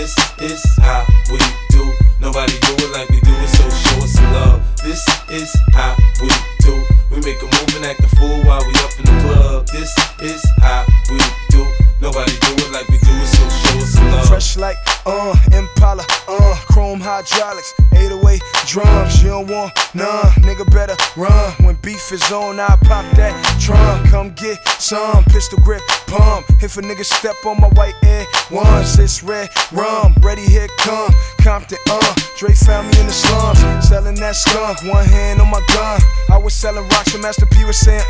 This is how we do. Nobody do it like we do it, so show us some love. This is how we do. We make a move and act a fool while we up in the club. This is how we do. Nobody do it like we do it, so show us some love. Fresh like Impala, chrome hydraulics, 808 drums. You don't want none, nigga better run. When beef is on, I pop that trunk. Come get some pistol grip pump. If a nigga step on my white Air Ones, it's red rum. Ready, here come Compton, Dre found me in the slums, selling that skunk. One hand on my gun. I was selling rocks when Master P was saying,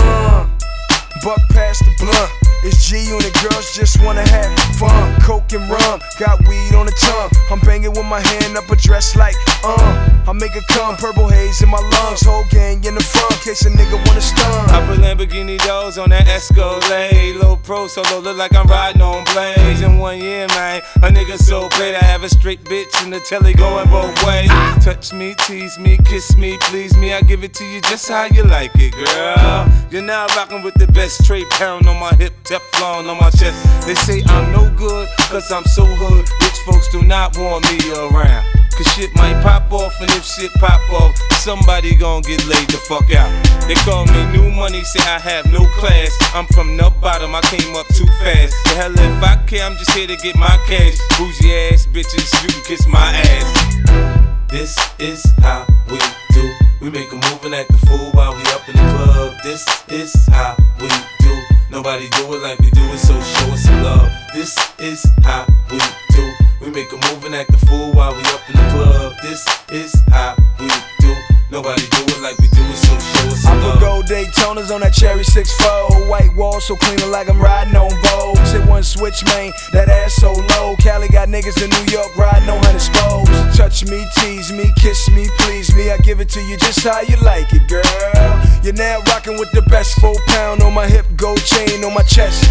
buck past the blunt. It's G Unit, girls just wanna have fun. Coke and rum, got weed on the tongue. I'm banging with my hand up a dress like, I make it come, purple haze in my lungs. Whole gang in the front, case a nigga wanna stun. I put Lamborghini doors on that Escalade. Low pro solo, look like I'm riding on blades. In 1 year, man, a nigga so great. I have a straight bitch in the telly going both ways. Touch me, tease me, kiss me, please me. I give it to you just how you like it, girl. You're now rocking with the best, straight pound on my hip, Teflon on my chest. They say I'm no good, cause I'm so hood. Rich folks do not want me around, cause shit might pop off, and if shit pop off, somebody gon' get laid the fuck out. They call me new money, say I have no class. I'm from the bottom, I came up too fast. The hell if I care, I'm just here to get my cash. Bougie ass bitches, you can kiss my ass. This is how we do. We make a move and act a fool while we up in the club. This is how we do. Nobody do it like we do it, so show us some love. This is how we do. We make a move and act a fool while we up in the club. This is how we do. Nobody do it like we do it, so show us some love. I put gold Daytonas on that cherry 6-4. White wall so clean like I'm riding on Vogues. Hit one switch, man, that ass so low. Cali got niggas in New York riding on 100 spokes. Touch me, tease me, kiss me, please me. I give it to you just how you like it, girl. You're now rocking with the best. 4 pound on my hip, gold chain on my chest.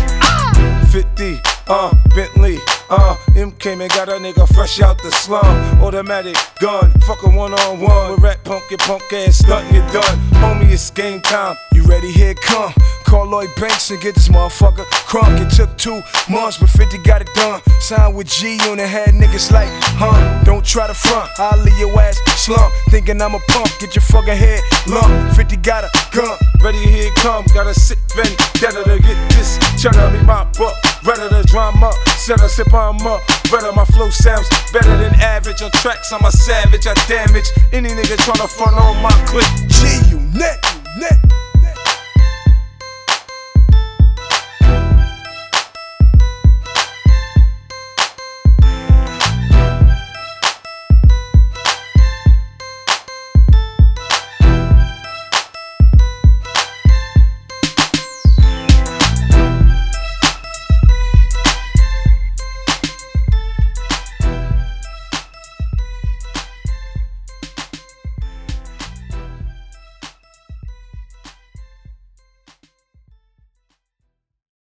50, Bentley, M came and got a nigga fresh out the slum. Automatic gun, fuck a one-on-one. With rat punk, your punk ass stuntin', you done. Homie, it's game time. You ready? Here it come. Call Lloyd Banks and get this motherfucker crunk. It took 2 months, but 50 got it done. Signed with G Unit, had niggas like, don't try to front, I'll leave your ass slump. Thinking I'm a punk, get your fucking head lump. 50 got a gun. Ready, here it come. Got a sick vendetta to get this. Tryna be my buck. Redder the drama, set a sip on up. Redder my flow sounds better than average. On tracks, I'm a savage, I damage any nigga tryna front on my clip. G Unit.